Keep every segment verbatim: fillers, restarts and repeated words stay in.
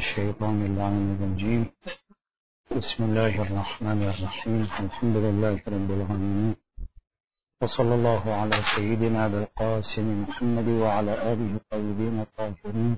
الشيطان اللعين الرجيم. بسم الله الرحمن الرحيم. الحمد لله رب العالمين، وصلى الله على سيدنا بالقاسم محمد وعلى آله الطيبين الطاهرين.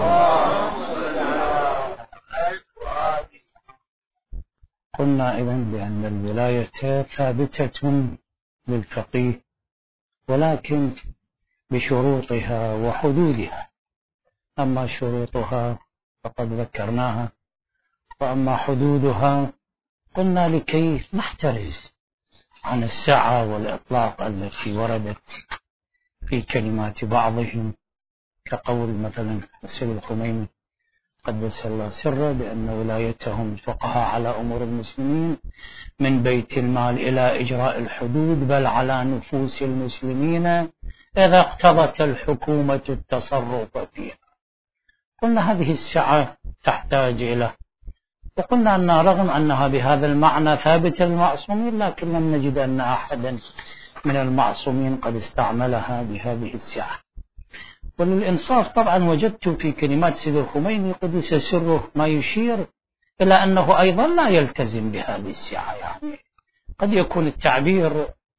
قلنا إذن بأن الولاية ثابتة للفقيه، ولكن بشروطها وحدودها. أما شروطها فقد ذكرناها، وأما حدودها قلنا لكي نحترز عن السعة والإطلاق التي وردت في كلمات بعضهم، كقول مثلا السيد الخميني قدس الله سره بأن ولايتهم فقها على أمور المسلمين من بيت المال إلى إجراء الحدود، بل على نفوس المسلمين إذا اقتضت الحكومة التصرف فيها. قلنا هذه السعة تحتاج إلى، وقلنا أن رغم أنها بهذا المعنى ثابتة للمعصومين، لكن لم نجد أن أحدا من المعصومين قد استعملها بهذه السعة. وللإنصاف طبعا وجدت في كلمات سيد الخميني قدس سره ما يشير إلى أنه أيضا لا يلتزم بهذه السعة. يعني قد يكون التعبير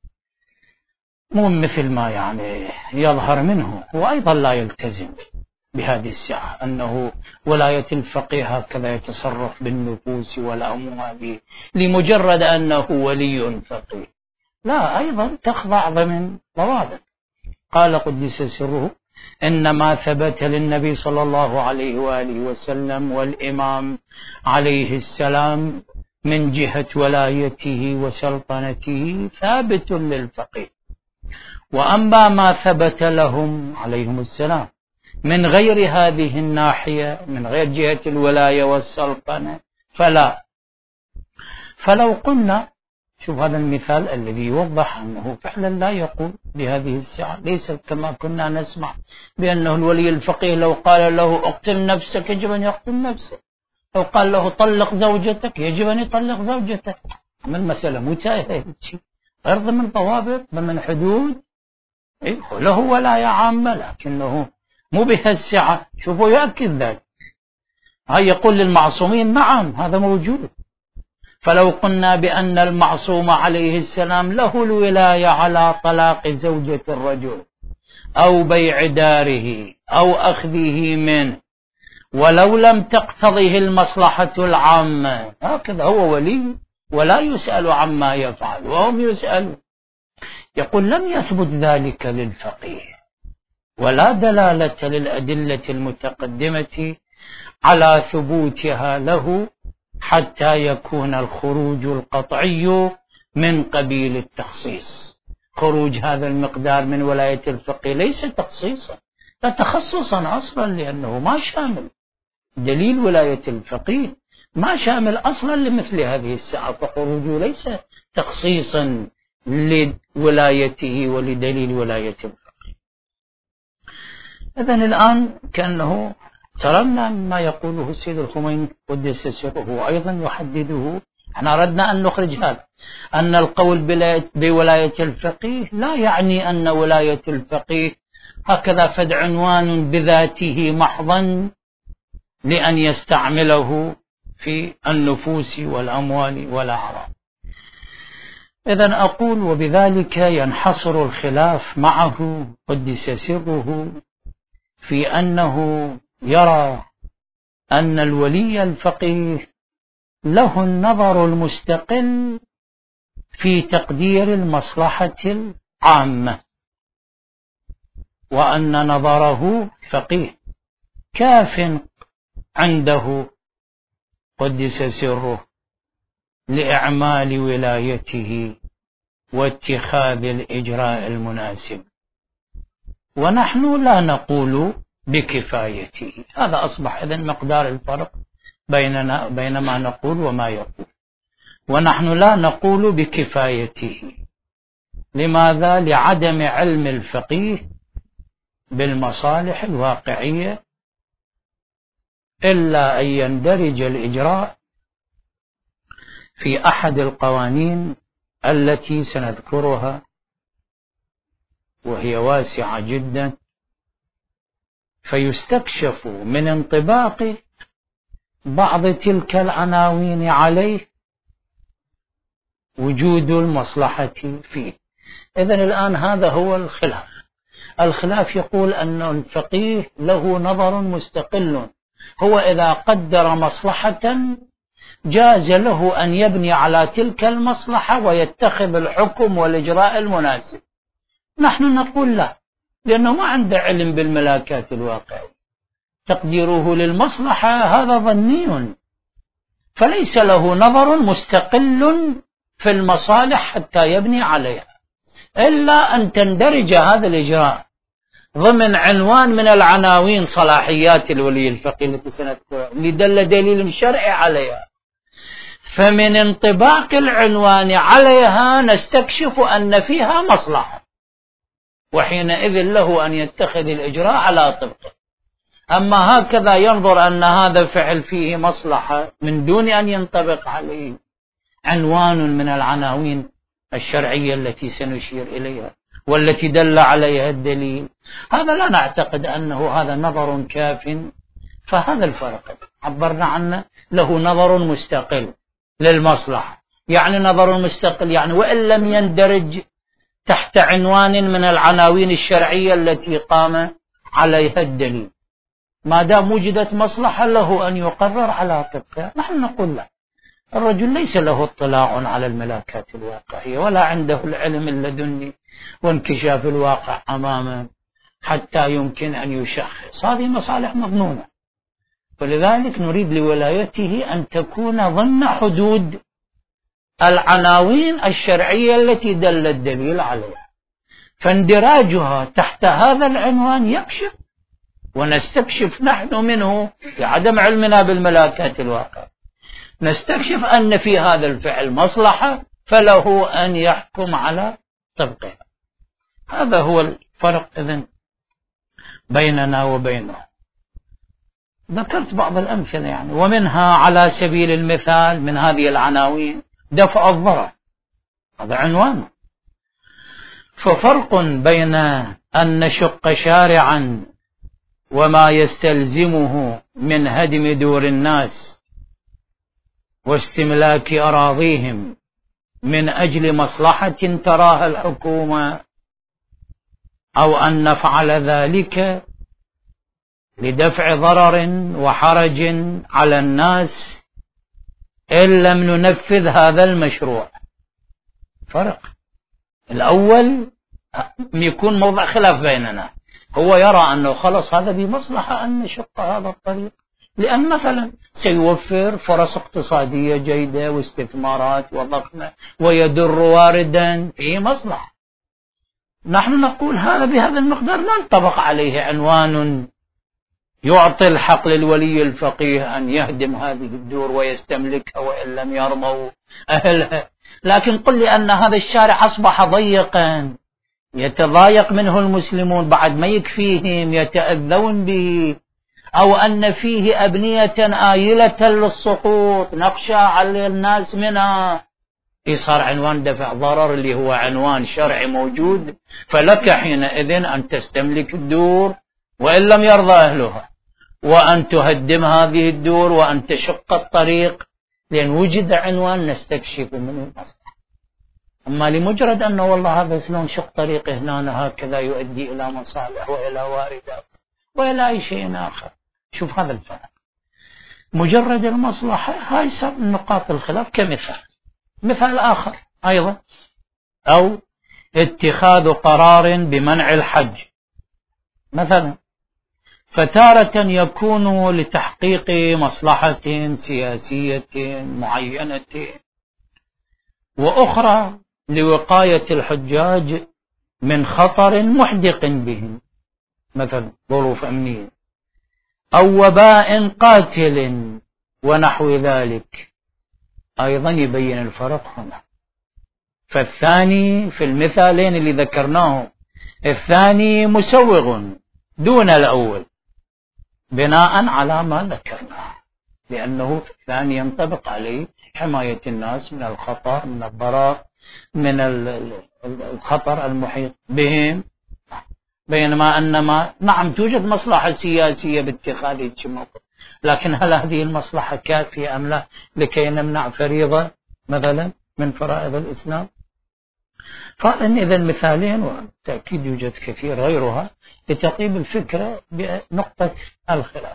مو مثل ما يعني يظهر منه، وأيضا لا يلتزم بهذه السعة، أنه ولاية الفقيه هكذا يتصرف بالنفوس والأموال لمجرد أنه ولي فقيه، لا، أيضا تخضع ضمن ضوابط. قال قدس سره: إنما ثبت للنبي صلى الله عليه وآله وسلم والإمام عليه السلام من جهة ولايته وسلطنته ثابت للفقيه، وأما ما ثبت لهم عليهم السلام من غير هذه الناحية، من غير جهة الولاية والسلطنة، فلا. فلو قلنا، شوف هذا المثال الذي يوضح أنه فعلا لا يقول بهذه السعة، ليس كما كنا نسمع بأنه الولي الفقيه لو قال له اقتل نفسك يجب أن يقتل نفسه، لو قال له طلق زوجتك يجب أن يطلق زوجتك. أما المسألة متاهة، غير ضمن ضوابط، ضمن حدود، له ولاية عامة لكنه مو بها السعة. شوفوا يؤكد ذلك، هاي يقول للمعصومين نعم هذا موجود. فلو قلنا بأن المعصوم عليه السلام له الولاية على طلاق زوجة الرجل أو بيع داره أو أخذه منه ولو لم تقتضه المصلحة العامة، هكذا هو ولي ولا يسأل عما يفعل وهم يسألون. يقول لم يثبت ذلك للفقيه، ولا دلالة للأدلة المتقدمة على ثبوتها له حتى يكون الخروج القطعي من قبيل التخصيص. خروج هذا المقدار من ولاية الفقيه ليس تخصيصا، لا تخصصا أصلا، لأنه ما شامل دليل ولاية الفقيه، ما شامل أصلا لمثل هذه السعة، فخروجه ليس تخصيصا لولايته ولدليل ولاية الفقيه. إذن الآن كأنه ترمنا ما يقوله السيد الخميني قدس سره، وأيضا يحدده. احنا أردنا أن نخرج هذا، أن القول بولاية الفقيه لا يعني أن ولاية الفقيه هكذا فد عنوان بذاته محضا لأن يستعمله في النفوس والأموال والأعراض. إذن أقول وبذلك ينحصر الخلاف معه قدس سره في أنه يرى أن الولي الفقيه له النظر المستقل في تقدير المصلحة العامة، وأن نظره فقيه كاف عنده قدس سره لإعمال ولايته واتخاذ الإجراء المناسب، ونحن لا نقول بكفايته. هذا أصبح إذن مقدار الفرق بيننا بين ما نقول وما يقول. ونحن لا نقول بكفايته، لماذا؟ لعدم علم الفقيه بالمصالح الواقعية، إلا أن يندرج الإجراء في أحد القوانين التي سنذكرها، وهي واسعة جدا، فيستكشف من انطباقه بعض تلك العناوين عليه وجود المصلحة فيه. إذن الآن هذا هو الخلاف. الخلاف يقول أن الفقيه له نظر مستقل، هو إذا قدر مصلحة جاز له أن يبني على تلك المصلحة ويتخذ الحكم والإجراء المناسب. نحن نقول لا، لأنه ما عنده علم بالملاكات الواقعية، تقديره للمصلحة هذا ظني، فليس له نظر مستقل في المصالح حتى يبني عليها، إلا أن تندرج هذا الإجراء ضمن عنوان من العناوين صلاحيات الولي الفقيه التي سنذكرها اللي دل دليل شرعي عليها، فمن انطباق العنوان عليها نستكشف أن فيها مصلحة، وحينئذ له أن يتخذ الإجراء على طبقه. أما هكذا ينظر أن هذا فعل فيه مصلحة من دون أن ينطبق عليه عنوان من العناوين الشرعية التي سنشير إليها والتي دل عليها الدليل، هذا لا نعتقد أنه هذا نظر كاف. فهذا الفرق عبرنا عنه، له نظر مستقل للمصلحة، يعني نظر مستقل يعني وإن لم يندرج تحت عنوان من العناوين الشرعية التي قام عليها الدليل، ما دام وجدت مصلحة له أن يقرر على طبقها. نحن نقول لا، الرجل ليس له اطلاع على الملاكات الواقعية ولا عنده العلم اللدني وانكشاف الواقع أمامه حتى يمكن أن يشخص، هذه مصالح مظنونة، ولذلك نريد لولايته أن تكون ضمن حدود العناوين الشرعية التي دل الدليل عليها، فاندراجها تحت هذا العنوان يكشف ونستكشف نحن منه بعدم علمنا بالملاكات الواقع، نستكشف أن في هذا الفعل مصلحة فله أن يحكم على طبقها. هذا هو الفرق إذن بيننا وبينه. ذكرت بعض الأمثلة يعني، ومنها على سبيل المثال من هذه العناوين دفع الضرر، هذا عنوان. ففرق بين أن نشق شارعا وما يستلزمه من هدم دور الناس واستملاك أراضيهم من أجل مصلحة تراها الحكومة، أو أن نفعل ذلك لدفع ضرر وحرج على الناس إن لم ننفذ هذا المشروع. فرق. الأول يكون موضع خلاف بيننا، هو يرى أنه خلص هذا بمصلحة أن نشق هذا الطريق، لأن مثلا سيوفر فرص اقتصادية جيدة واستثمارات وضخمة ويدر واردا فيه مصلحة. نحن نقول هذا بهذا المقدار لا ينطبق عليه عنوان يعطي الحق للولي الفقيه أن يهدم هذه الدور ويستملكها وإن لم يرضوا أهلها. لكن قل لي أن هذا الشارع أصبح ضيقا يتضايق منه المسلمون بعد ما يكفيهم يتأذون به، أو أن فيه أبنية آيلة للسقوط نخشى على الناس منها، صار عنوان دفع ضرر اللي هو عنوان شرعي موجود، فلك حينئذ أن تستملك الدور وإن لم يرضى أهلها، وأن تهدم هذه الدور وأن تشق الطريق، لأن وجد عنوان نستكشف منه المصلحة. أما لمجرد أنه والله هذا شلون شق طريق هنا هكذا يؤدي إلى مصالح وإلى واردات وإلى أي شيء آخر، شوف هذا الفرق. مجرد المصلحة هاي سبب نقاط الخلاف. كمثال مثال آخر أيضا، أو اتخاذ قرار بمنع الحج مثلا، فتارة يكون لتحقيق مصلحة سياسية معينة، وأخرى لوقاية الحجاج من خطر محدق بهم مثلا ظروف أمنية أو وباء قاتل ونحو ذلك. أيضا يبين الفرق هنا. فالثاني في المثالين اللي ذكرناه الثاني مسوغ دون الأول بناء على ما ذكرناه، لأنه الثاني ينطبق عليه حماية الناس من الخطر من الضرر من الخطر المحيط بهم، بينما أنما نعم توجد مصلحة سياسية باتخاذ الموقف، لكن هل هذه المصلحة كافية أم لا لكي نمنع فريضة مثلا من فرائض الإسلام؟ فإن إذا مثالين، وتأكيد يوجد كثير غيرها لتقييم الفكرة بنقطة الخلاف.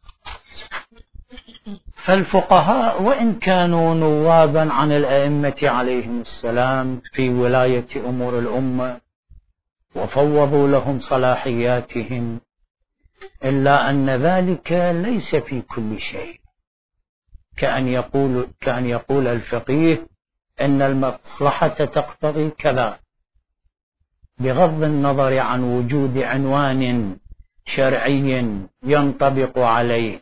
فالفقهاء وإن كانوا نوابا عن الأئمة عليهم السلام في ولاية أمور الأمة وفوضوا لهم صلاحياتهم، إلا أن ذلك ليس في كل شيء، كأن يقول, كأن يقول الفقيه إن المصلحة تقتضي كذا بغض النظر عن وجود عنوان شرعي ينطبق عليه.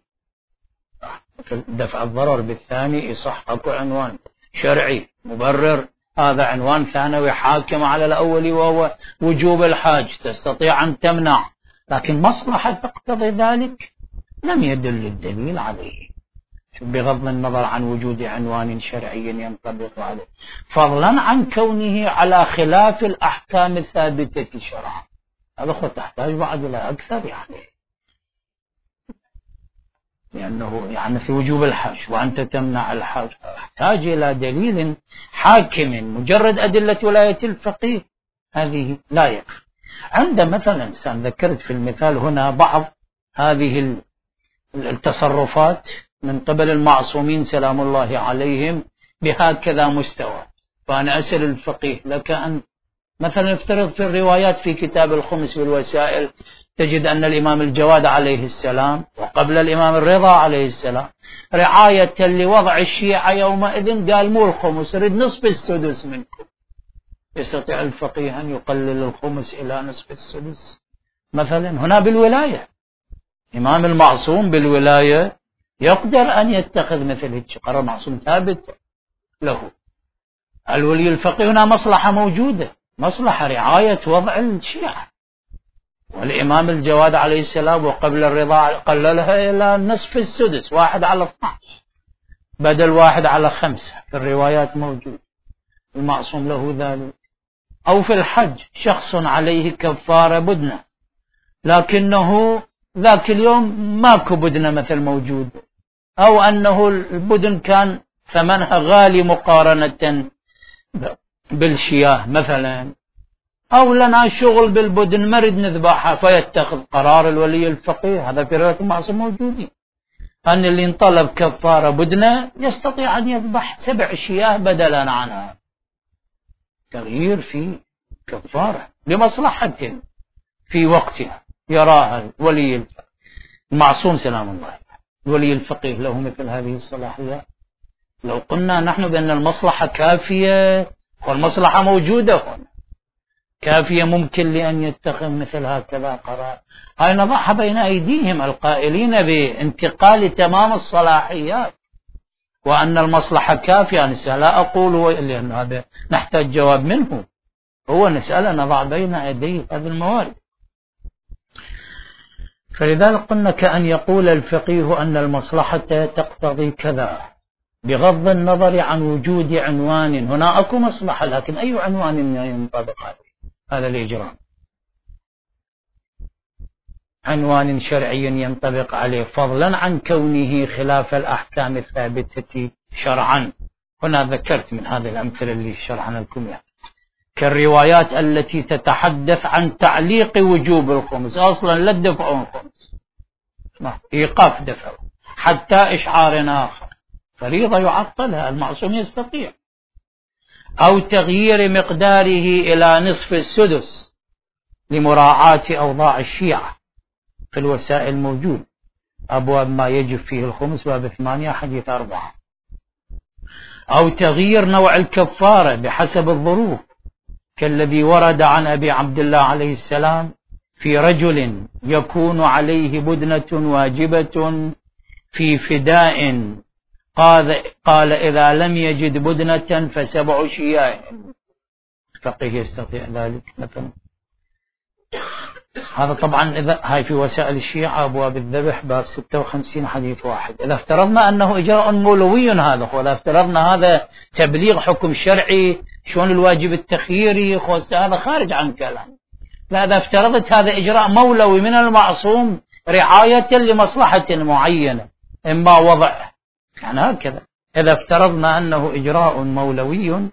دفع الضرر بالثاني يصح أكو عنوان شرعي مبرر، هذا عنوان ثانوي حاكم على الأول وهو وجوب الحاج، تستطيع أن تمنع، لكن مصلحة تقتضي ذلك لم يدل الدليل عليه بغض النظر عن وجود عنوان شرعي ينطبق عليه، فضلا عن كونه على خلاف الأحكام الثابتة شرعا. هذا تحتاج بعد إلى أكثر، يعني لأنه يعني في وجوب الحج وأنت تمنع الحج تحتاج إلى دليل حاكم. مجرد أدلة ولاية الفقيه هذه لا يكفي. عند مثلا إنسان ذكرت في المثال هنا بعض هذه التصرفات من قبل المعصومين سلام الله عليهم بهكذا مستوى، فأنا أسأل الفقيه لك أن مثلا افترض في الروايات في كتاب الخمس بالوسائل تجد أن الإمام الجواد عليه السلام وقبل الإمام الرضا عليه السلام رعاية لوضع الشيعة يومئذ قال مو الخمس، رد نصف السدس منكم. يستطيع الفقيه أن يقلل الخمس إلى نصف السدس مثلا؟ هنا بالولاية إمام المعصوم بالولاية يقدر أن يتخذ مثل هيك قرار معصوم ثابت له. الولي الفقيه هنا مصلحة موجودة، مصلحة رعاية وضع الشيعة، والإمام الجواد عليه السلام وقبل الرضا قللها إلى نصف السدس، واحد على اثناش بدل واحد على خمسة، في الروايات موجود، المعصوم له ذلك. أو في الحج شخص عليه كفارة بدنة لكنه ذاك اليوم ماكو بدنة مثل موجود، أو أنه البدن كان ثمنها غالي مقارنة بالشياه مثلا، أو لنا شغل بالبدن مرد نذبحها، فيتخذ قرار الولي الفقيه. هذا في رواية المعصوم موجودين أن اللي انطلب كفارة بدنة يستطيع أن يذبح سبع شياه بدلا عنها، تغيير في كفارة لمصلحة في وقتها يراها الولي المعصوم سلام الله. الولي الفقيه له مثل هذه الصلاحيات. لو قلنا نحن بأن المصلحة كافية والمصلحة موجودة هنا كافية، ممكن لأن يتخذ مثل هكذا قرار. هاي نضعها بين أيديهم القائلين بانتقال تمام الصلاحيات وأن المصلحة كافية. نسأل لا أقول لأن هذا نحتاج جواب منه، هو نسأل نضع بين أيديه هذه الموارد. فلذلك قلنا كأن يقول الفقيه أن المصلحة تقتضي كذا بغض النظر عن وجود عنوان. هنا أكو مصلحة لكن أي عنوان ينطبق عليه هذا الإجرام؟ عنوان شرعي ينطبق عليه فضلا عن كونه خلاف الأحكام الثابتة شرعا. هنا ذكرت من هذه الأمثلة اللي شرحنا لكم يعني كالروايات التي تتحدث عن تعليق وجوب الخمس، أصلا لا تدفعون الخمس، إيقاف دفعه حتى إشعار آخر، فريضة يعطلها المعصوم يستطيع. أو تغيير مقداره إلى نصف السدس لمراعاة أوضاع الشيعة في الوسائل موجود، أبواب ما يجب فيه الخمس باب ثمانية حديث أربعة. أو تغيير نوع الكفارة بحسب الظروف كالذي ورد عن أبي عبد الله عليه السلام في رجل يكون عليه بدنة واجبة في فداء قال, قال إذا لم يجد بدنة فسبع شياه. فقيه يستطيع ذلك مثلا. هذا طبعا إذا هاي في وسائل الشيعة أبواب الذبح باب ستة وخمسين حديث واحد. إذا افترضنا أنه إجراء مولوي هذا، وإذا افترضنا هذا تبليغ حكم شرعي شون الواجب التخييري هذا خارج عن كلام. لا، إذا افترضت هذا إجراء مولوي من المعصوم رعاية لمصلحة معينة إما وضع، يعني هكذا. إذا افترضنا أنه إجراء مولوي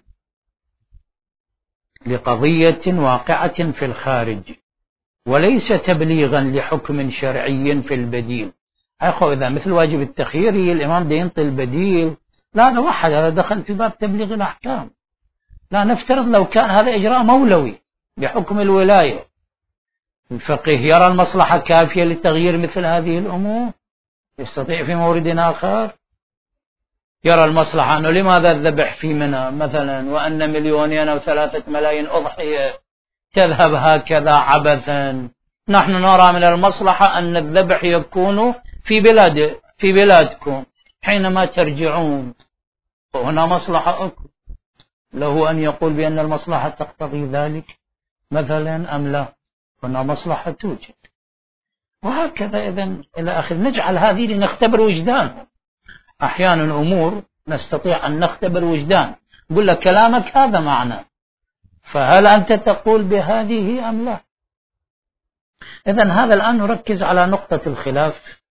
لقضية واقعة في الخارج وليس تبليغا لحكم شرعي في البديل، أخو إذا مثل واجب التخييري الإمام ده ينطي البديل، لا نوحد، هذا دخل في باب تبليغ الأحكام. لا، نفترض لو كان هذا إجراء مولوي بحكم الولاية، الفقيه يرى المصلحة كافية لتغيير مثل هذه الأمور، يستطيع في مورد آخر يرى المصلحة أنه لماذا الذبح في منى مثلا، وأن مليونين أو ثلاثة ملايين أضحية تذهب هكذا عبثا، نحن نرى من المصلحة أن الذبح يكون في بلاد في بلادكم حينما ترجعون، وهنا مصلحة أكبر، له أن يقول بأن المصلحة تقتضي ذلك مثلا أم لا، هنا مصلحة توجد، وهكذا. إذن إلى آخر، نجعل هذه لنختبر وجدانه. أحيانا أمور نستطيع أن نختبر وجدان، نقول لك كلامك هذا معنى، فهل أنت تقول بهذه أم لا؟ إذن هذا الآن نركز على نقطة الخلاف،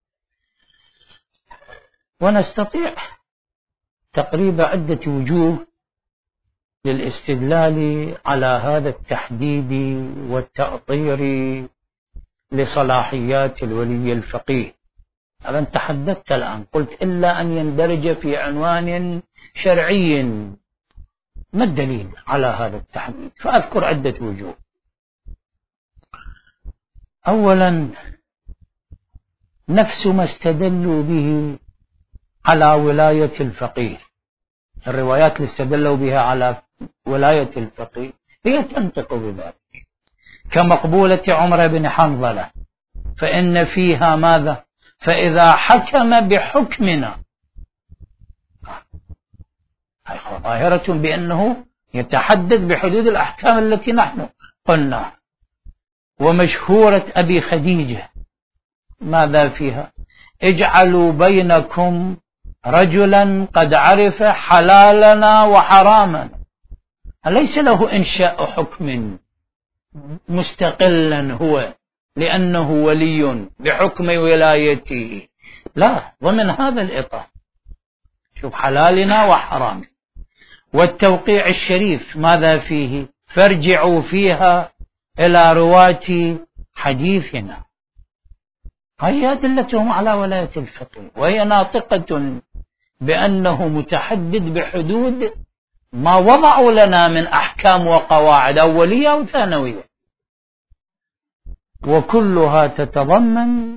ونستطيع تقريب عدة وجوه للاستدلال على هذا التحديد والتأطير لصلاحيات الولي الفقيه. هذا أنت تحدثت الآن، قلت إلا أن يندرج في عنوان شرعي، ما الدليل على هذا التحديد؟ فأذكر عدة وجوه. أولا، نفس ما استدلوا به على ولاية الفقيه، الروايات اللي استدلوا بها على ولاية الفقيه هي تنطق بذلك، كمقبولة عمر بن حنظلة، فإن فيها ماذا؟ فإذا حكم بحكمنا، ظاهرة بأنه يتحدث بحدود الأحكام التي نحن قلنا. ومشهورة أبي خديجة ماذا فيها؟ اجعلوا بينكم رجلا قد عرف حلالنا وحرامنا، ليس له إنشاء حكم مستقلا هو لأنه ولي بحكم ولايته، لا، ومن هذا الإطار شوف حلالنا وحرام. والتوقيع الشريف ماذا فيه؟ فارجعوا فيها إلى رواة حديثنا، هي أدلتهم على ولاية الفقيه، وهي ناطقة بأنه متحدد بحدود ما وضعوا لنا من أحكام وقواعد أولية أو ثانوية، وكلها تتضمن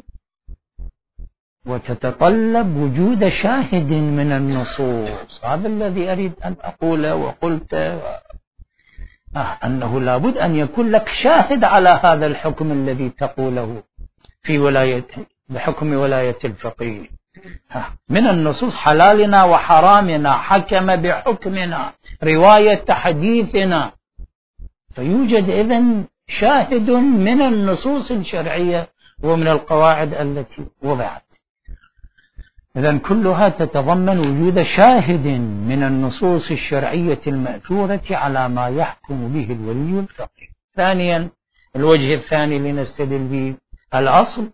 وتتطلب وجود شاهد من النصوص. هذا الذي أريد أن أقوله، وقلت آه أنه لابد أن يكون لك شاهد على هذا الحكم الذي تقوله في ولاية بحكم ولاية الفقيه من النصوص. حلالنا وحرامنا، حكم بحكمنا، رواية حديثنا، فيوجد إذن شاهد من النصوص الشرعية ومن القواعد التي وضعت. إذن كلها تتضمن وجود شاهد من النصوص الشرعية المأثورة على ما يحكم به الولي الفقيه. ثانيا، الوجه الثاني لنستدل به الأصل،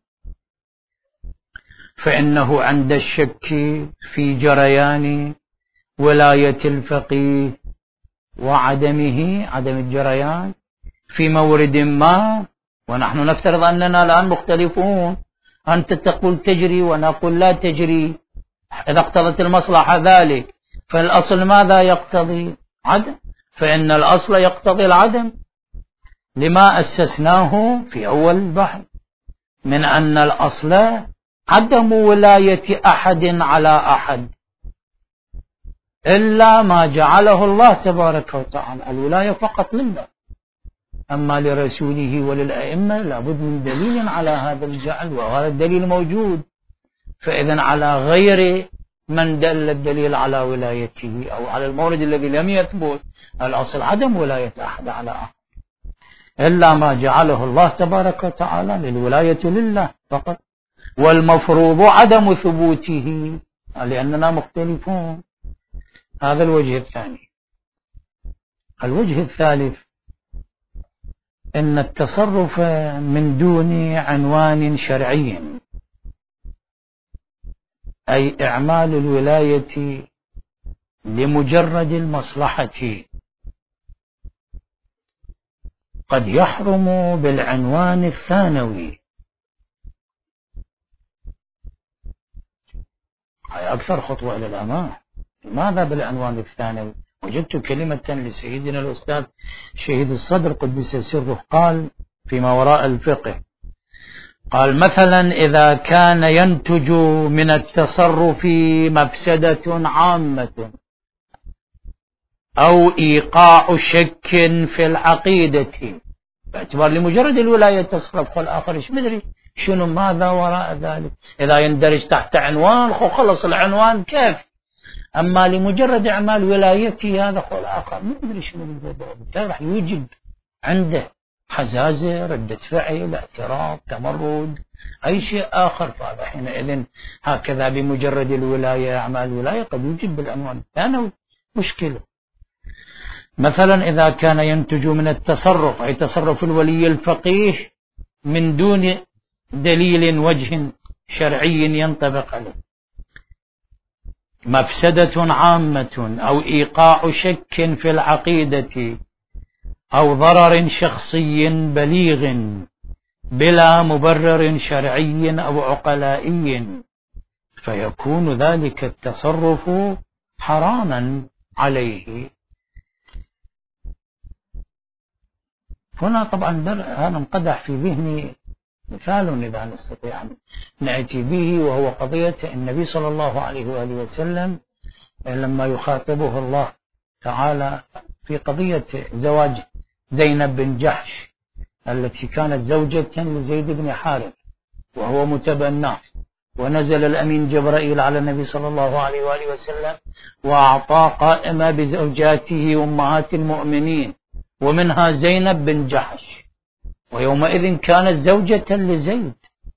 فإنه عند الشك في جريان ولاية الفقيه وعدمه، عدم الجريان في مورد ما، ونحن نفترض أننا الآن مختلفون، أنت تقول تجري ونقول لا تجري، إذا اقتضت المصلحة ذلك، فالأصل ماذا يقتضي؟ عدم، فإن الأصل يقتضي العدم، لما أسسناه في أول البحث من أن الأصل عدم ولاية أحد على أحد إلا ما جعله الله تبارك وتعالى، الولاية فقط لله، أما لرسوله وللأئمة لابد من دليل على هذا الجعل، وهذا الدليل موجود. فإذن على غير من دل الدليل على ولايته أو على المورد الذي لم يثبت، الأصل عدم ولاية أحد على أحد إلا ما جعله الله تبارك وتعالى، للولاية لله فقط، والمفروض عدم ثبوته لأننا مختلفون. هذا الوجه الثاني. الوجه الثالث، إن التصرف من دون عنوان شرعي أي إعمال الولاية لمجرد المصلحة قد يحرم بالعنوان الثانوي. هاي أكثر خطوة إلى الأمام. لماذا بالعنوان الثانوي؟ وجدت كلمة لسيدنا الأستاذ شهيد الصدر قدس سره، قال فيما وراء الفقه، قال مثلا إذا كان ينتج من التصرف مفسدة عامة أو إيقاع شك في العقيدة، باعتبار لمجرد الولاية تصرف، قل آخر إيش مدري شنو ماذا وراء ذلك. إذا يندرج تحت عنوان خو خلص العنوان كيف، أما لمجرد أعمال ولايتي هذا قل آخر ما مدري شنو الموضوع، بالتالي راح يوجد عنده حزازة، ردة فعل، اعتراض، تمرد، أي شيء آخر. فهذا حينئذ هكذا بمجرد الولاية أعمال الولاية قد يوجد بالعنوان الثانوي مشكلة. مثلا إذا كان ينتج من التصرف، أي تصرف الولي الفقيه من دون دليل وجه شرعي ينطبق عليه، مفسدة عامة أو إيقاع شك في العقيدة أو ضرر شخصي بليغ بلا مبرر شرعي أو عقلائي، فيكون ذلك التصرف حراما عليه. هنا طبعا هذا انقدح في ذهني مثال إذا نستطيع أن نأتي به، وهو قضية النبي صلى الله عليه وآله وسلم لما يخاطبه الله تعالى في قضية زواج زينب بن جحش التي كانت زوجة لزيد بن حارث وهو متبناه، ونزل الأمين جبرائيل على النبي صلى الله عليه وآله وسلم وأعطاه قائمة بزوجاته أمهات المؤمنين ومنها زينب بن جحش، ويومئذ كانت زوجة لزيد.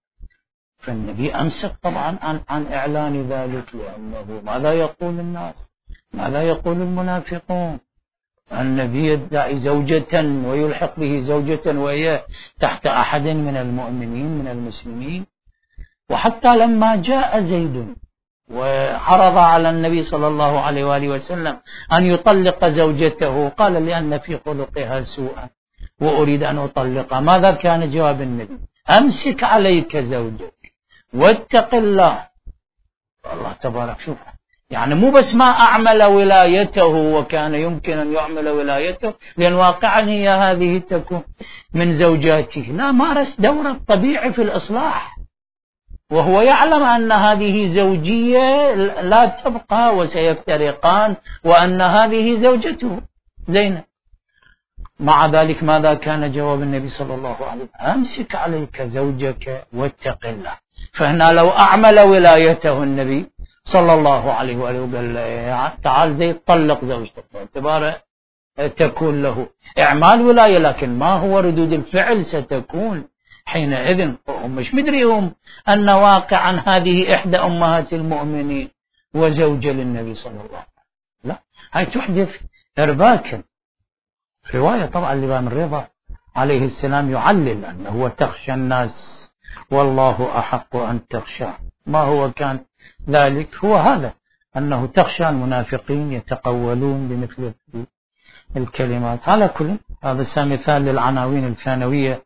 فالنبي أمسك طبعا عن, عن إعلان ذلك، لأنه ماذا يقول الناس، ماذا يقول المنافقون؟ النبي يدعي زوجة ويلحق به زوجة وهي تحت أحد من المؤمنين من المسلمين. وحتى لما جاء زيد وعرض على النبي صلى الله عليه وآله وسلم أن يطلق زوجته، قال لأن في خلقها سوءا وأريد أن أطلقها، ماذا كان جواب النبي؟ أمسك عليك زوجك واتق الله. الله تبارك، شوف يعني مو بس ما أعمل ولايته وكان يمكن أن يعمل ولايته، لأن واقعا هي هذه تكون من زوجاته، لا، مارس دوره الطبيعي في الإصلاح، وهو يعلم أن هذه زوجية لا تبقى وسيفترقان، وأن هذه زوجته زينب. مع ذلك ماذا كان جواب النبي صلى الله عليه وسلم؟ أمسك عليك زوجك واتق الله. فهنا لو أعمل ولايته النبي صلى الله عليه وآله وقال تعال زيد طلق زوجتك، باعتباره تكون له إعمال ولاية، لكن ما هو ردود الفعل ستكون حينئذ؟ هم مش مدريهم أن واقعا هذه إحدى أمهات المؤمنين وزوجة للنبي صلى الله عليه وسلم. لا، هاي تحدث إرباكا. رواية طبعا الإمام الرضا عليه السلام يعلل أنه تخشى الناس والله أحق أن تخشى. ما هو كان ذلك؟ هو هذا، أنه تخشى المنافقين يتقولون بمثل الكلمات. على كل هذا مثال للعناوين الثانوية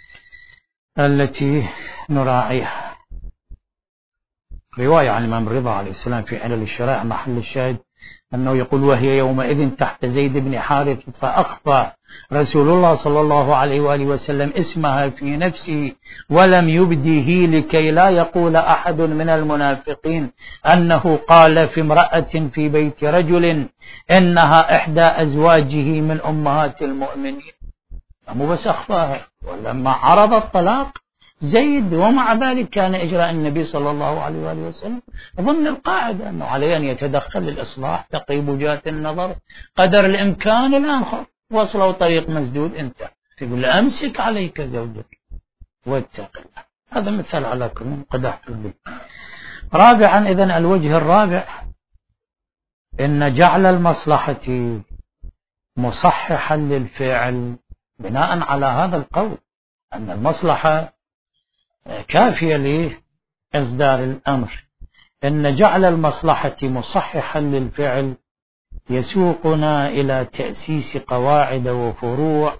التي نراعيها. رواية عن الإمام الرضا عليه السلام في علل الشرائع محل الشاهد أنه يقول وهي يومئذ تحت زيد بن حارث، فأخفى رسول الله صلى الله عليه وآله وسلم اسمها في نفسه ولم يبديه لكي لا يقول أحد من المنافقين أنه قال في امرأة في بيت رجل إنها إحدى أزواجه من أمهات المؤمنين. مو بس أخفاها، ولما عرض الطلاق زيد، ومع ذلك كان إجراء النبي صلى الله عليه وآله وسلم ضمن القاعدة أنه عليه أن يتدخل للإصلاح، تقي وجهات النظر قدر الإمكان. الآخر وصلوا طريق مسدود، أنت تقول أمسك عليك زوجك واتق الله. هذا مثال على كل قدحت به. رابعا، إذن الوجه الرابع إن جعل المصلحة مصححا للفعل بناء على هذا القول أن المصلحة كافية لإصدار الأمر. أن جعل المصلحة مصححا للفعل يسوقنا إلى تأسيس قواعد وفروع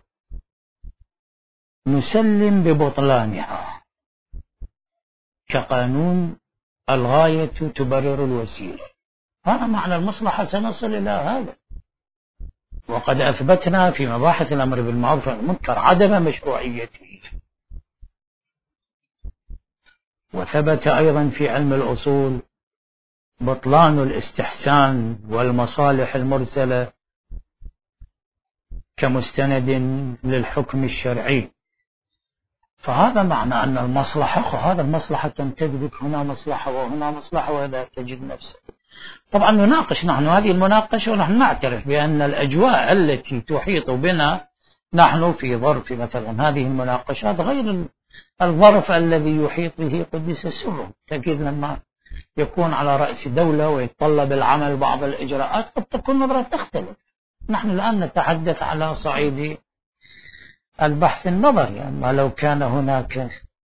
نسلم ببطلانها، كقانون الغاية تبرر الوسيلة. هذا معنى المصلحة، سنصل إلى هذا. وقد أثبتنا في مباحث الأمر بالمعروف والمنكر عدم مشروعيته، وثبت أيضا في علم الأصول بطلان الاستحسان والمصالح المرسلة كمستند للحكم الشرعي. فهذا معنى أن المصلحة، هذا المصلحة تمتد بك، هنا مصلحة وهنا مصلحة، وهذا تجد نفسك. طبعا نناقش نحن هذه المناقشة، ونحن نعترف بأن الأجواء التي تحيط بنا نحن في ظرف مثلا هذه المناقشات غير الظرف الذي يحيط به قدس سره. تأكيد لما يكون على رأس دولة ويتطلب العمل بعض الإجراءات قد تكون نظرة تختلف. نحن الآن نتحدث على صعيد البحث النظري، أما لو كان هناك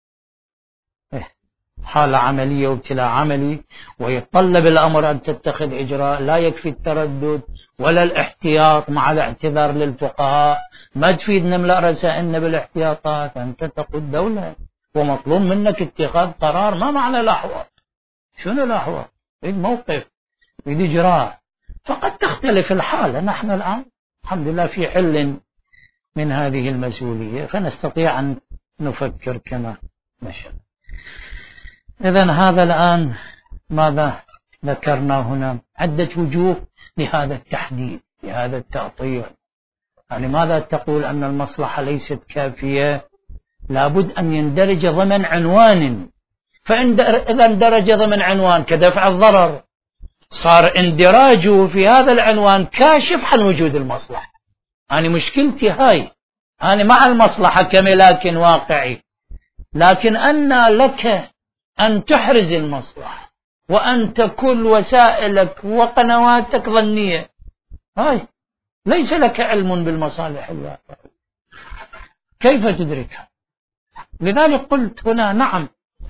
حالة عملية وابتلاء عملي ويتطلب الأمر أن تتخذ إجراء، لا يكفي التردد ولا الاحتياط مع الاعتذار للفقهاء. ما تفيد نملأ رسائلنا بالاحتياطات، أنت تقود دولة ومطلوب منك اتخاذ قرار. ما معنى الأحوال؟ شنو الأحوال؟ يريد موقف، يريد إجراء، فقد تختلف الحالة. نحن الآن الحمد لله في حل من هذه المسؤولية، فنستطيع أن نفكر كما نشاء. إذن هذا الآن ماذا ذكرنا هنا؟ عدة وجوه لهذا التحديد، لهذا التعطيل. يعني ماذا تقول أن المصلحة ليست كافية؟ لابد أن يندرج ضمن عنوان، فإن إذا اندرج ضمن عنوان كدفع الضرر، صار اندراجه في هذا العنوان كاشف عن وجود المصلحة. أنا مشكلتي هاي، أنا مع المصلحة كملاك واقعي، لكن أن لك أن تحرز المصلحة وأن تكون وسائلك وقنواتك ظنية. هاي ليس لك علم بالمصالح الواقعية، كيف تدركها؟ لذلك قلت هنا نعم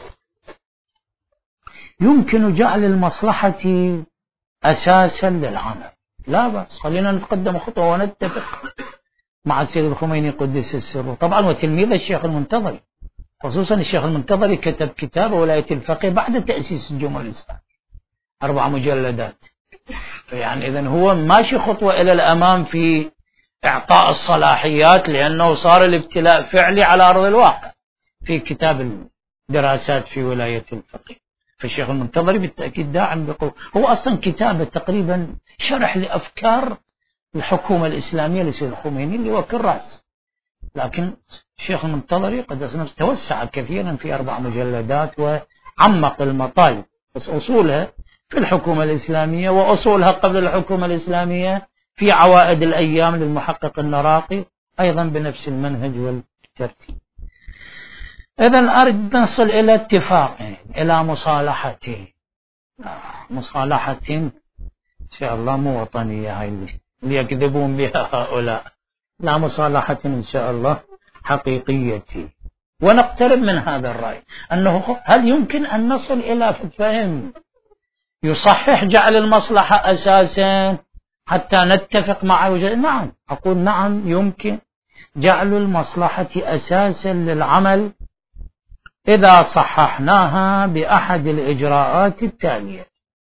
يمكن جعل المصلحة أساسا للعمل، لا بأس. خلينا نتقدم خطوة ونتفق مع السيد الخميني قدس السر، طبعا وتلميذ الشيخ المنتظري، خصوصا الشيخ المنتظري كتب كتاب ولاية الفقيه بعد تأسيس الجمهورية الإسلامية، أربع مجلدات. يعني إذن هو ماشي خطوة إلى الأمام في إعطاء الصلاحيات، لأنه صار الابتلاء فعلي على أرض الواقع في كتاب الدراسات في ولاية الفقيه. فالشيخ المنتظري بالتأكيد داعم بقوة. هو أصلا كتابه تقريبا شرح لأفكار الحكومة الإسلامية لسيد الخميني اللي هو كراس، لكن الشيخ المنتظري قد توسع كثيرا في أربع مجلدات وعمق المطالب، بس أصولها في الحكومة الإسلامية وأصولها قبل الحكومة الإسلامية في عوائد الأيام للمحقق النراقي أيضا بنفس المنهج والترتيب. إذن أريد نصل إلى اتفاق، إلى مصالحة، مصالحة إن شاء الله مو وطنية هاي اللي يكذبون بها هؤلاء، لا، مصالحة إن شاء الله حقيقية. ونقترب من هذا الرأي أنه هل يمكن أن نصل إلى فهم يصحح جعل المصلحة أساسا حتى نتفق مع وجه؟ نعم، أقول نعم يمكن جعل المصلحة أساسا للعمل إذا صححناها بأحد الإجراءات التالية.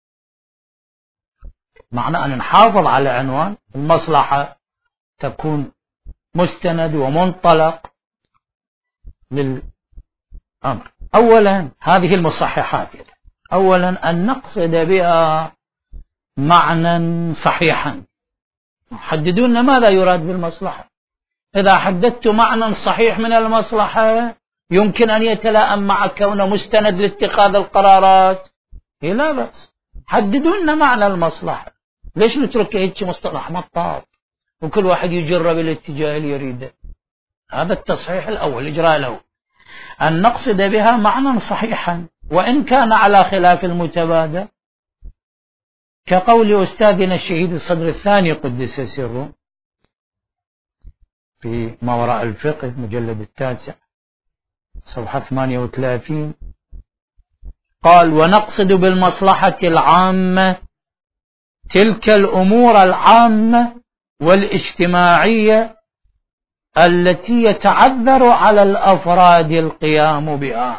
معنى أن نحافظ على عنوان المصلحة تكون مستند ومنطلق للأمر. أولا هذه المصححات، أولا أن نقصد بها معنى صحيحا. حددوا لنا ماذا يراد بالمصلحة. إذا حددت معنى صحيح من المصلحة يمكن أن يتلائم مع كونه مستند لاتخاذ القرارات، لا بأس. حددوا لنا معنى المصلحة، ليش نترك هيك مصطلح مطاط وكل واحد يجر بالاتجاه اللي يريده؟ هذا التصحيح الأول، الإجراء الأول، أن نقصد بها معنى صحيحا وإن كان على خلاف المتبادل، كقول أستاذنا الشهيد الصدر الثاني قدس سره في ما وراء الفقه مجلد التاسع صفحة ثمانية وثلاثين، قال ونقصد بالمصلحة العامة تلك الأمور العامة والاجتماعية التي يتعذر على الأفراد القيام بها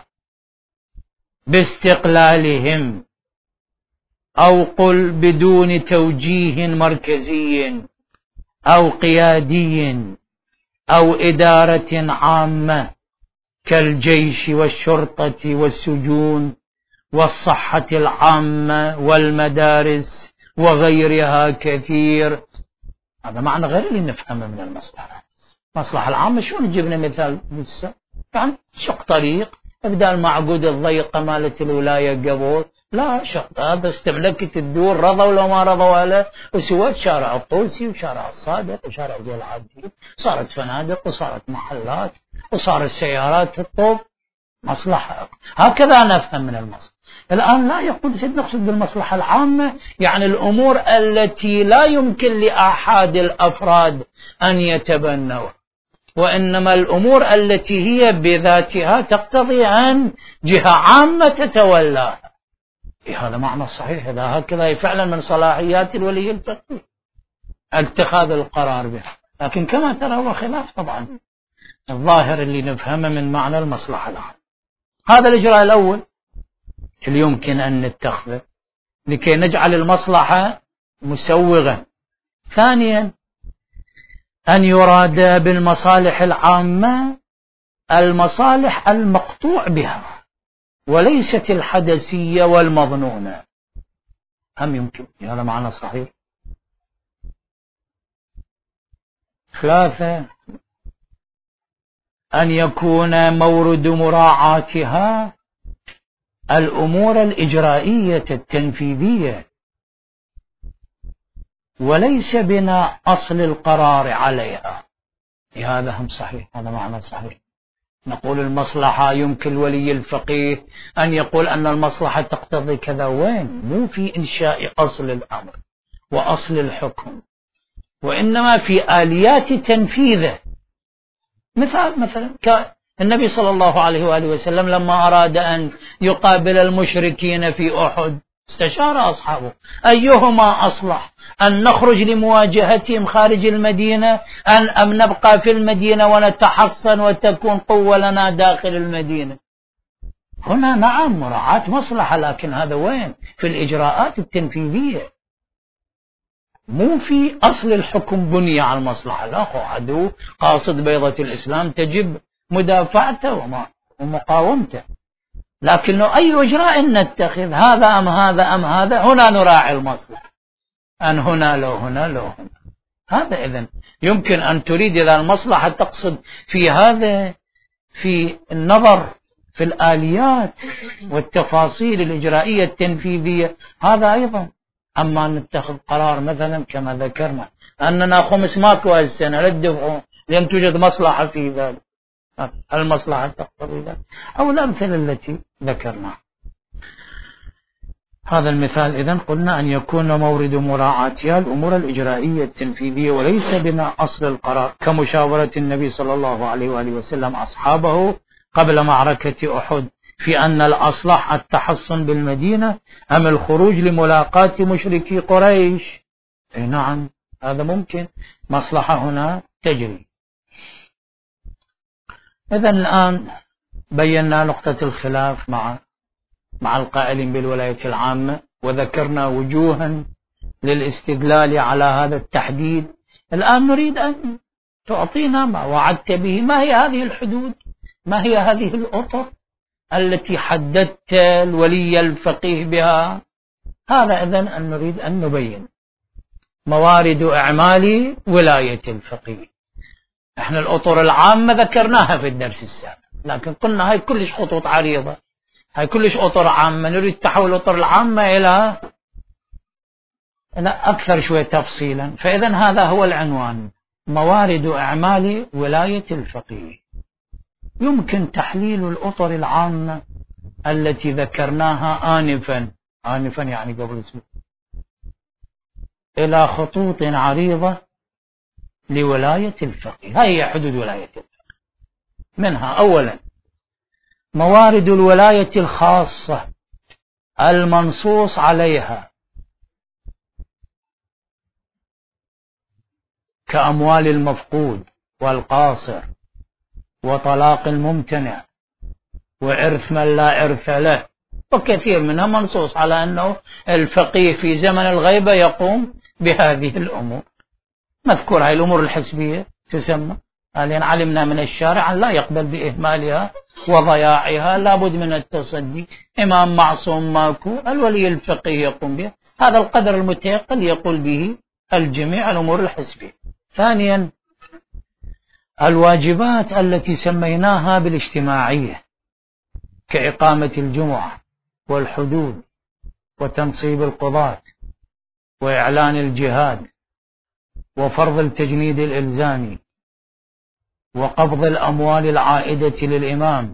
باستقلالهم، أو قل بدون توجيه مركزي أو قيادي أو إدارة عامة كالجيش والشرطة والسجون والصحة العامة والمدارس وغيرها كثير. هذا معنى غير اللي نفهمه من المصلحة. المصلحة العامة شو نجيبنا مثال لسه يعني شق طريق بدال معقود الضيقة مالت الولاية قبل، لا شق هذا استملكت الدور رضوا ولا ما رضوا له، وسوت شارع الطوسي وشارع الصادق وشارع زي العابدين، صارت فنادق وصارت محلات وصارت سيارات الطوب. مصلحة هكذا نفهم من المصلحة. الآن لا يقول سيد نقصد بالمصلحة العامة يعني الأمور التي لا يمكن لأحد الأفراد أن يتبنوا، وإنما الأمور التي هي بذاتها تقتضي أن جهة عامة تتولاها. هذا معنى صحيح، هذا هكذا فعلا من صلاحيات الولي الفقيه اتخاذ القرار بها، لكن كما ترى هو خلاف طبعا الظاهر اللي نفهمه من معنى المصلحة العامة. هذا الإجراء الأول اللي يمكن أن نتخذه لكي نجعل المصلحة مسوغة. ثانيا أن يراد بالمصالح العامة المصالح المقطوع بها وليست الحدثية والمظنونة. هم يمكن هذا معنى صحيح. ثلاثة أن يكون مورد مراعاتها الأمور الإجرائية التنفيذية وليس بناء أصل القرار عليها. هذا هم صحيح، هذا معنى صحيح. نقول المصلحة يمكن ولي الفقيه أن يقول أن المصلحة تقتضي كذا، وين؟ مو في إنشاء أصل الأمر وأصل الحكم، وإنما في آليات تنفيذه. مثال مثلا النبي صلى الله عليه وآله وسلم لما أراد أن يقابل المشركين في أحد استشار أصحابه أيهما أصلح، أن نخرج لمواجهتهم خارج المدينة أن أم نبقى في المدينة ونتحصن وتكون قوة لنا داخل المدينة. هنا نعم مراعاة مصلحة، لكن هذا وين؟ في الإجراءات التنفيذية، مو في أصل الحكم بني على المصلحة. لا، هو عدو قاصد بيضة الإسلام تجب مدافعته ومقاومته، لكنه أي إجراء نتخذ هذا أم هذا أم هذا، هنا نراعي المصلحة، أن هنا لو هنا لو هنا. هذا إذن يمكن أن تريد إذا المصلحة تقصد في هذا في النظر في الآليات والتفاصيل الإجرائية التنفيذية، هذا أيضا. أما نتخذ قرار مثلا كما ذكرنا أننا خمس ماكو هالسنة للدفع لأن توجد مصلحة في ذلك، المصلحة تقتضي ذلك، أو الأمثلة التي ذكرناها. هذا المثال إذن قلنا أن يكون مورد مراعاتها الأمور الإجرائية التنفيذية وليس بناء أصل القرار، كمشاورة النبي صلى الله عليه وآله وسلم أصحابه قبل معركة أحد في أن الأصلح التحصن بالمدينة أم الخروج لملاقاة مشركي قريش. أي نعم هذا ممكن، مصلحة هنا تجري. إذن الآن بينا نقطة الخلاف مع مع القائلين بالولاية العامة، وذكرنا وجوها للاستدلال على هذا التحديد. الآن نريد أن تعطينا ما وعدت به، ما هي هذه الحدود، ما هي هذه الأطر التي حددت الولي الفقيه بها. هذا إذن أن نريد أن نبين موارد أعمال ولاية الفقيه. احنا الأطر العامة ذكرناها في الدرس السابق، لكن قلنا هاي كلش خطوط عريضة، هاي كلش أطر عامة، نريد تحول الأطر العامة إلى إلى أكثر شوية تفصيلا. فإذن هذا هو العنوان، موارد أعمال ولاية الفقيه. يمكن تحليل الأطر العامة التي ذكرناها آنفا آنفا يعني قبل اسبوع إلى خطوط عريضة لولاية الفقيه. هاي هي حدود ولاية الفقيه. منها أولا موارد الولاية الخاصة المنصوص عليها كأموال المفقود والقاصر وطلاق الممتنع وإرث من لا إرث له، وكثير منها منصوص على أنه الفقيه في زمن الغيبة يقوم بهذه الأمور. مذكور هذه الأمور الحسبية تسمى، لأن علمنا من الشارع لا يقبل بإهمالها وضياعها، لابد من التصدي. إمام معصوم ماكو، الولي الفقيه يقوم بها، هذا القدر المتيقن يقول به الجميع الأمور الحسبية. ثانيا الواجبات التي سميناها بالاجتماعية كإقامة الجمعة والحدود وتنصيب القضاة وإعلان الجهاد وفرض التجنيد الإلزامي وقبض الأموال العائدة للإمام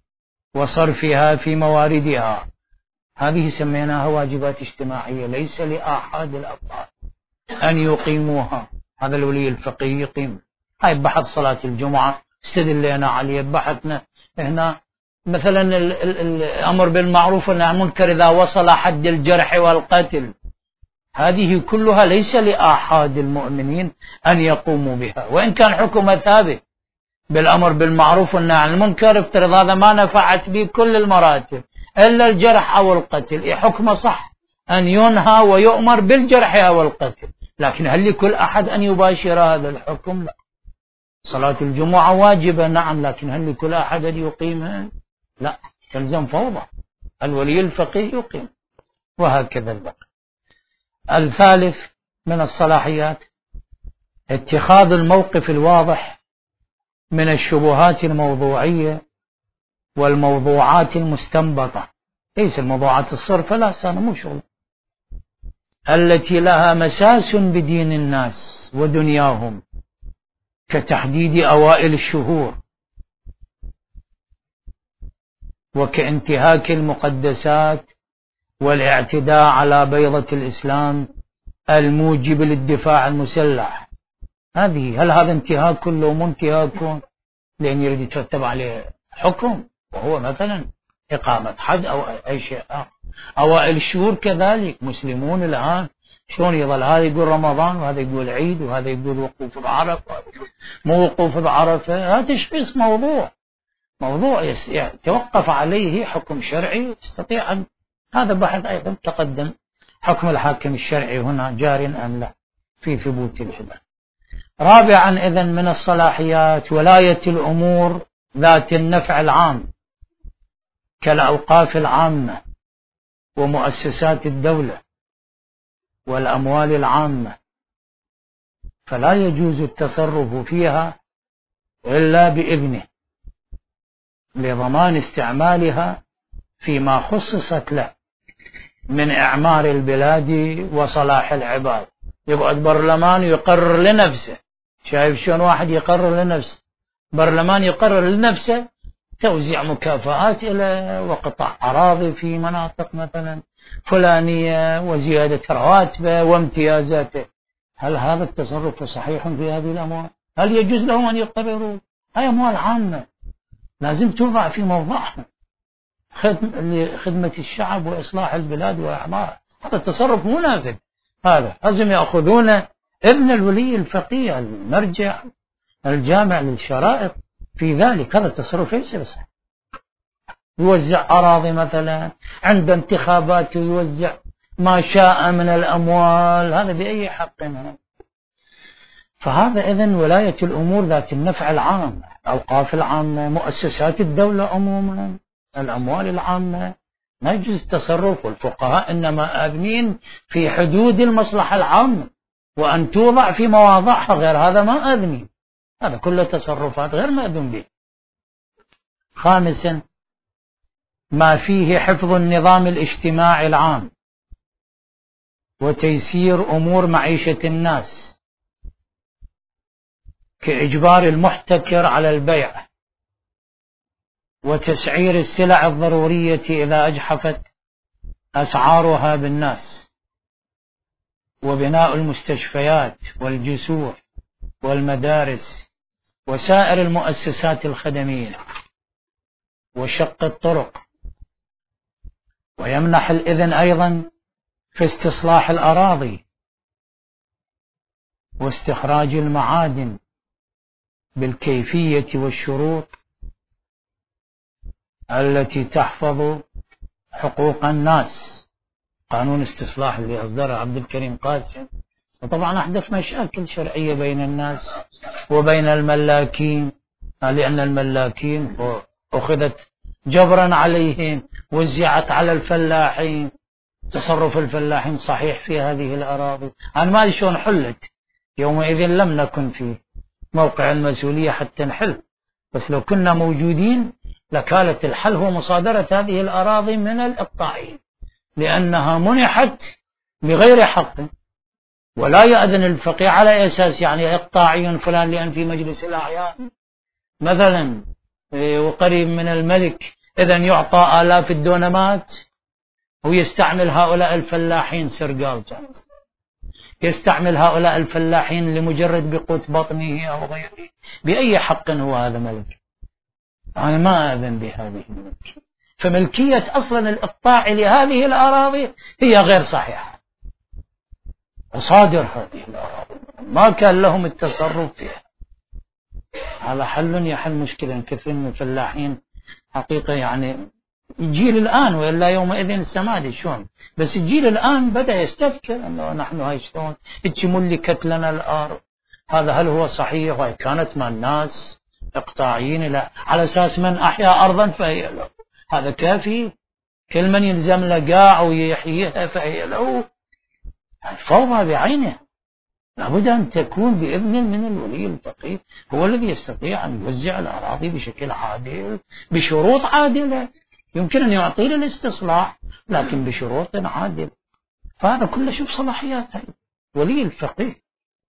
وصرفها في مواردها، هذه سميناها واجبات اجتماعية، ليس لآحاد الأفراد أن يقيموها، هذا الولي الفقيه يقيم. هاي بحث صلاة الجمعة استدلنا عليه، بحثنا هنا مثلا الأمر بالمعروف والنهي عن المنكر إذا وصل حد الجرح والقتل، هذه كلها ليس لآحاد المؤمنين أن يقوموا بها، وإن كان حكم ثابت بالأمر بالمعروف والنهي عن المنكر، افترض هذا ما نفعت به كل المراتب إلا الجرح أو القتل، حكم صح أن ينهى ويؤمر بالجرح أو القتل، لكن هل لكل أحد أن يباشر هذا الحكم؟ لا. صلاة الجمعة واجبة نعم، لكن هل لكل أحد أن يقيمها؟ لا، تلزم فوضى، الولي الفقيه يقيم، وهكذا البقى. الثالث من الصلاحيات اتخاذ الموقف الواضح من الشبهات الموضوعية والموضوعات المستنبطة، ليس الموضوعات الصرفة، لا سنة مو شغل، التي لها مساس بدين الناس ودنياهم، كتحديد أوائل الشهور وكانتهاك المقدسات والاعتداء على بيضة الإسلام الموجب للدفاع المسلح. هذه هل هذا انتهاك لو مو انتهاك؟ لأن يريد يترتب عليه حكم، وهو مثلا إقامة حد أو أي شيء آخر. أوائل الشهور كذلك، مسلمون الآن شلون يظل هذا يقول رمضان وهذا يقول عيد وهذا يقول وقوف بعرفة مو وقوف بعرفة، هذا تشخيص موضوع موضوع يتوقف عليه حكم شرعي يستطيع أن، هذا بحث أيضا تقدم، حكم الحاكم الشرعي هنا جار أم لا في ثبوت الحدود. رابعا إذن من الصلاحيات ولاية الأمور ذات النفع العام كالأوقاف العامة ومؤسسات الدولة والأموال العامة، فلا يجوز التصرف فيها إلا بإذنه لضمان استعمالها فيما خصصت له من إعمار البلاد وصلاح العباد. يقعد برلمان يقرر لنفسه، شايف شلون واحد يقرر لنفسه؟ برلمان يقرر لنفسه توزيع مكافآت إلى وقطع أراضي في مناطق مثلا فلانية وزيادة رواتبه وامتيازاته، هل هذا التصرف صحيح في هذه الأموال؟ هل يجوز لهم أن يقرروا؟ هاي أموال عامة لازم توضع في موضعها لخدمة الشعب وإصلاح البلاد وإعمارها، هذا تصرف منافذ، هذا لازم يأخذون ابن الولي الفقيه المرجع الجامع للشرائط في ذلك، هذا التصرف ليس بصحيح. يوزع أراضي مثلا عند انتخابات يوزع ما شاء من الأموال، هذا بأي حق منه؟ فهذا إذن ولاية الأمور ذات النفع العام، الأوقاف العامة، مؤسسات الدولة عموما، الأموال العامة، ما يجوز التصرف، والفقهاء إنما آذنين في حدود المصلحة العامة، وأن توضع في مواضعها غير هذا ما آذنين، هذا كله تصرفات غير مأذون به. خامسا ما فيه حفظ النظام الاجتماعي العام وتيسير أمور معيشة الناس كإجبار المحتكر على البيع وتسعير السلع الضرورية إذا أجحفت أسعارها بالناس، وبناء المستشفيات والجسور والمدارس وسائر المؤسسات الخدمية، وشق الطرق ويمنح الإذن أيضا في استصلاح الأراضي واستخراج المعادن بالكيفية والشروط التي تحفظ حقوق الناس. قانون استصلاح اللي أصدره عبد الكريم قاسم، وطبعا أحدث مشاكل شرعية بين الناس وبين الملاكين، لأن الملاكين أخذت جبرا عليهم وزعت على الفلاحين. تصرف الفلاحين صحيح في هذه الأراضي، أنا ما أدري شلون حلت. يومئذ لم نكن في موقع المسؤولية حتى نحل، بس لو كنا موجودين لكانت الحل هو مصادرة هذه الأراضي من الإقطاعيين، لأنها منحت بغير حق. ولا يأذن الفقيه على أساس يعني إقطاعي فلان لأن في مجلس الأعيان مثلا وقريب من الملك إذن يعطى آلاف الدونمات ويستعمل هؤلاء الفلاحين سرقال، يستعمل هؤلاء الفلاحين لمجرد بقوت بطنه أو غيره. بأي حق هو هذا ملك؟ أنا ما أذن بهذه الملكية. فملكية أصلا الإقطاع لهذه الأراضي هي غير صحيحة، وصادر هذه الأراضي ما كان لهم التصرف فيها. هذا حل يحل مشكلة كثير من الفلاحين حقيقة. يعني الجيل الآن وإلا يومئذ السمادي شلون، بس الجيل الآن بدأ يستذكر أنه نحن هاي شلون إتش ملكت لنا الأرض. هذا هل هو صحيح؟ وهي كانت مع الناس إقطاعيين لا على أساس من أحيا أرضا فهي له، هذا كافي. كل من يلزم له قاع ويحييها فهي له. فوضى بعينه. لابد أن تكون بإذن من الولي الفقيه، هو الذي يستطيع أن يوزع الأراضي بشكل عادل بشروط عادلة. يمكن أن يعطي الاستصلاح لكن بشروط عادلة. فهذا كله شوف صلاحيات ولي الفقيه.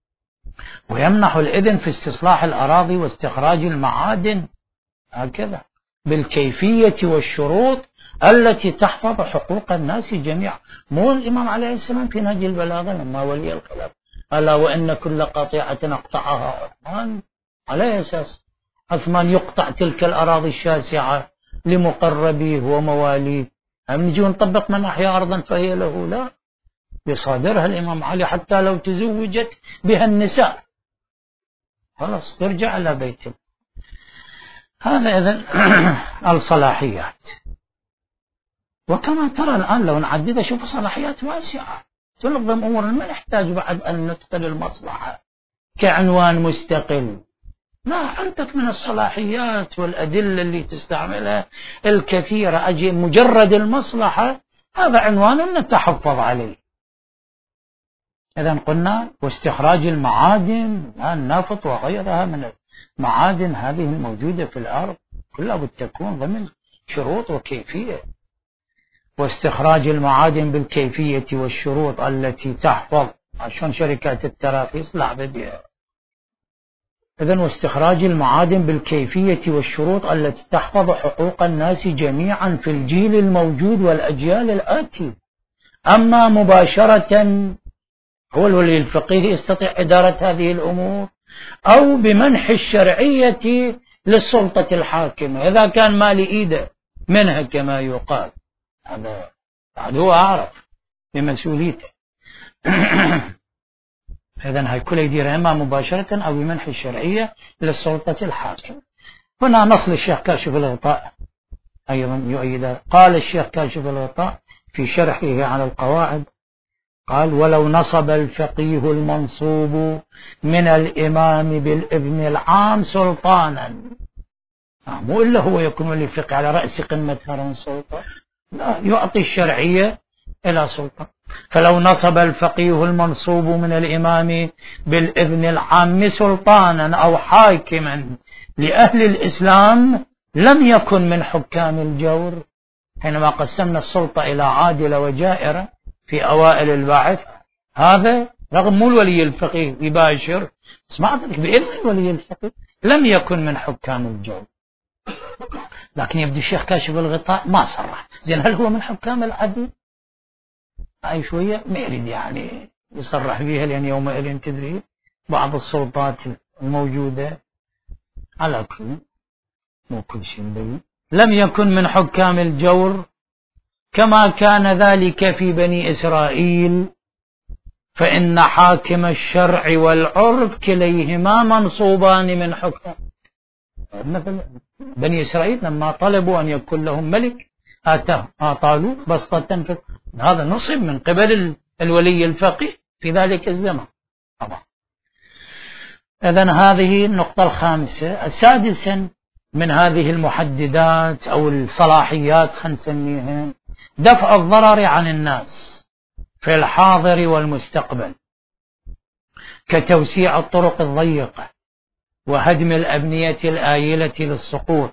ويمنح الإذن في استصلاح الأراضي واستخراج المعادن هكذا بالكيفية والشروط التي تحفظ حقوق الناس جميعا. مو الإمام عليه السلام في نهج البلاغة لما ولي الخلاف ألا وإن كل قطيعة أقطعها عثمان، على أساس عثمان يقطع تلك الأراضي الشاسعة لمقربيه ومواليه. هم نجي نطبق من أحيا أرضا فهي له؟ لا، يصادرها الإمام علي حتى لو تزوجت بها النساء خلاص ترجع إلى بيته. هذا إذن الصلاحيات. وكما ترى الآن لو نعدد شوف صلاحيات واسعة تنظم أمور، ما نحتاج بعد أن ندخل المصلحة كعنوان مستقل. لا، عندك من الصلاحيات والأدلة اللي تستعملها الكثيرة. أجي مجرد المصلحة هذا عنوان نتحفظ عليه. إذن قلنا واستخراج المعادن النفط وغيرها من المعادن هذه الموجودة في الأرض كلها بتكون ضمن شروط وكيفية. واستخراج المعادن بالكيفية والشروط التي تحفظ، عشان شركات التراخيص لا بديها. إذن واستخراج المعادن بالكيفية والشروط التي تحفظ حقوق الناس جميعا في الجيل الموجود والأجيال الآتية. أما مباشرة هو الولي الفقيه يستطيع إدارة هذه الأمور أو بمنح الشرعية للسلطة الحاكمة إذا كان ما لإيده منها كما يقال. هذا بعد هو أعرف بمسؤوليته. إذن هاي كل يدير إما مباشرة أو بمنح الشرعية للسلطة الحاكمة. هنا نص الشيخ كاشف الغطاء أيضا يؤيد. قال الشيخ كاشف الغطاء في شرحه على القواعد قال ولو نصب الفقيه المنصوب من الإمام بالإذن العام سلطانا، مو إلا هو يكون ولي الفقه على رأس قمة هرم السلطة، لا، يعطي الشرعية إلى سلطان. فلو نصب الفقيه المنصوب من الإمام بالإذن العام سلطانا أو حاكما لأهل الإسلام لم يكن من حكام الجور. حينما قسمنا السلطة إلى عادلة وجائرة في أوائل البعث، هذا رغم مو الولي الفقيه يباشر، اسمع بإذن الولي الفقيه لم يكن من حكام الجور. لكن يبدو الشيخ كاشف الغطاء ما صرح. زين هل هو من حكام العدل؟ أي شوية ما يريد يعني يصرح بها، لأن يومئذ تدري بعض السلطات الموجودة على كل مو كل شيء بي. لم يكن من حكام الجور كما كان ذلك في بني إسرائيل، فإن حاكم الشرع والعرف كليهما منصوبان من حكم. بني إسرائيل لما طلبوا أن يكون لهم ملك آتاه أعطاه بسطة في هذا نصب من قبل الولي الفقيه في ذلك الزمن طبعا. إذن هذه النقطة الخامسة. السادسا من هذه المحددات أو الصلاحيات خلينا نسميها دفع الضرر عن الناس في الحاضر والمستقبل، كتوسيع الطرق الضيقة وهدم الأبنية الآيلة للسقوط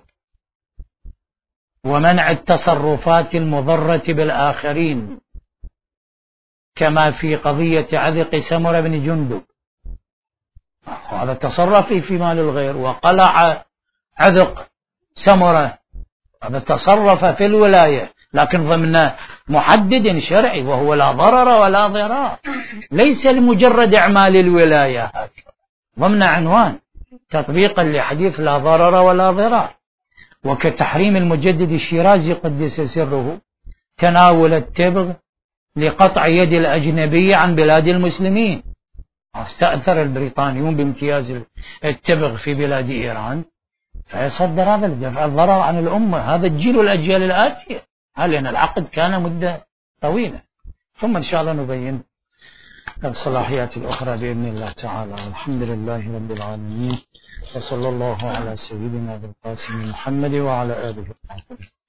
ومنع التصرفات المضرة بالآخرين، كما في قضية عذق سمرة بن جندب. هذا تصرف في مال الغير وقلع عذق سمرة، هذا تصرف في الولاية لكن ضمن محدد شرعي وهو لا ضرر ولا ضرار، ليس لمجرد أعمال الولاية، ضمن عنوان تطبيقا لحديث لا ضرر ولا ضرار. وكتحريم المجدد الشيرازي قدس سره تناول التبغ لقطع يد الأجنبي عن بلاد المسلمين. استأثر البريطانيون بامتياز التبغ في بلاد إيران، فيصدر هذا لدفع الضرر عن الأمة، هذا الجيل والأجيال الآتية، لأن العقد كان مدة طويلة. ثم إن شاء الله نبين الصلاحيات الأخرى بإذن الله تعالى. الحمد لله رب العالمين، وصلى الله على سيدنا بالقاسم محمد وعلى آله وصحبه.